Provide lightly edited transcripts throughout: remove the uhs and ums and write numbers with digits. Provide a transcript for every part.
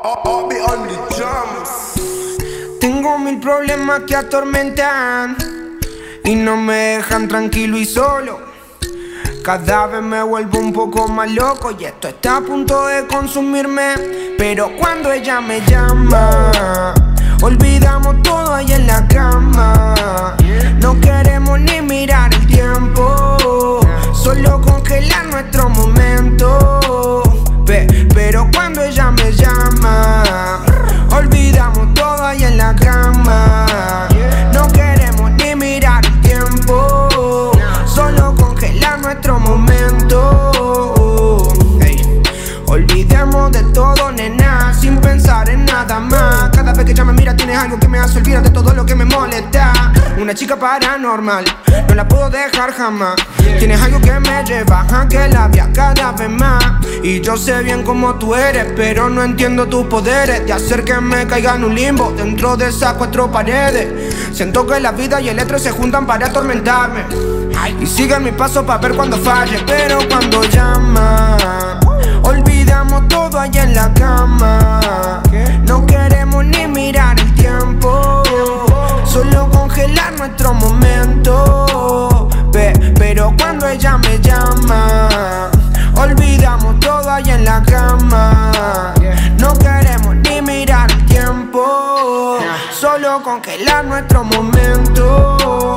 Be on the drums. Tengo mil problemas que atormentan y no me dejan tranquilo y solo. Cada vez me vuelvo un poco más loco y esto está a punto de consumirme. Pero cuando ella me llama, olvidamos todo ahí en la cama. No queremos ni mirar el tiempo, solo congelar nuestro momento. Pero cuando ella me llama, olvidamos todo ahí en la cama. No queremos ni mirar el tiempo, solo congelar nuestro momento. Hey. Olvidemos de todo, nena, sin pensar en nada más. Cada vez que ella me mira tienes algo que me hace olvidar de todo lo que me molesta. Una chica paranormal, no la puedo dejar jamás. Tienes algo que me lleva a que la vea cada vez más. Y yo sé bien cómo tú eres, pero no entiendo tus poderes de hacer que me caiga en un limbo dentro de esas cuatro paredes. Siento que la vida y el estrés se juntan para atormentarme y siguen mi paso para ver cuando falle. Pero cuando llama, olvidamos todo allá en la cama. No queremos ni mirar el tiempo, solo congelar nuestro momento. Pero cuando ella me llama, olvidamos todo allá en la cama. No queremos ni mirar el tiempo, solo congelar nuestro momento.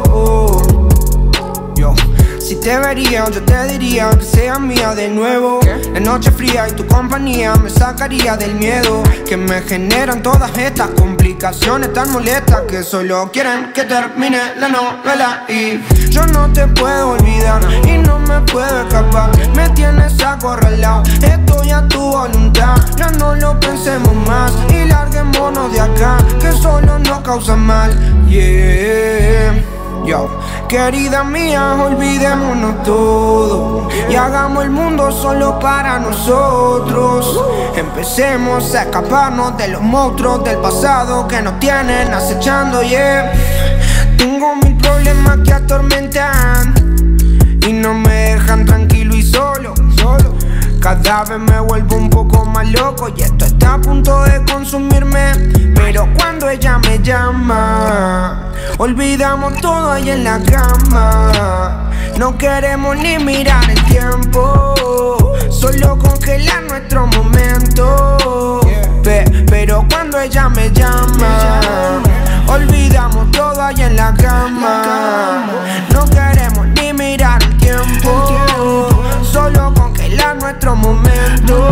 Si te vería, yo te diría que seas mía de nuevo. La noche fría y tu compañía me sacaría del miedo que me generan todas estas complicaciones tan molestas que solo quieren que termine la novela. Y yo no te puedo olvidar y no me puedo escapar. Me tienes acorralado, estoy a tu voluntad. Ya no lo pensemos más y larguémonos de acá, que solo nos causa mal. Yeah. Yo, querida mía, olvidémonos todo y hagamos el mundo solo para nosotros. Empecemos a escaparnos de los monstruos del pasado que nos tienen acechando, yeah. Tengo mil problemas que atormentan y no me dejan tranquilo y solo. Cada vez me vuelvo un poco más loco y esto está a punto de consumirme. Pero cuando ella me llama, olvidamos todo ahí en la cama. No queremos ni mirar el tiempo, solo congelar nuestro momento. Pero cuando ella me llama, olvidamos todo ahí en la cama. No queremos ni mirar el tiempo, solo congelar nuestro momento.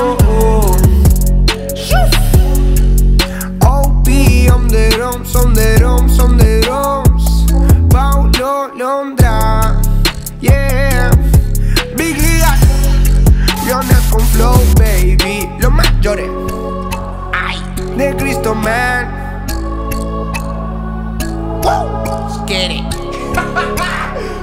OP on the drums, on the drums, on the drums. Paulo Londra, yeah. Big Liga, Leones con flow, baby. Los mayores, ay, de Cristo, man. Woo, let's get it.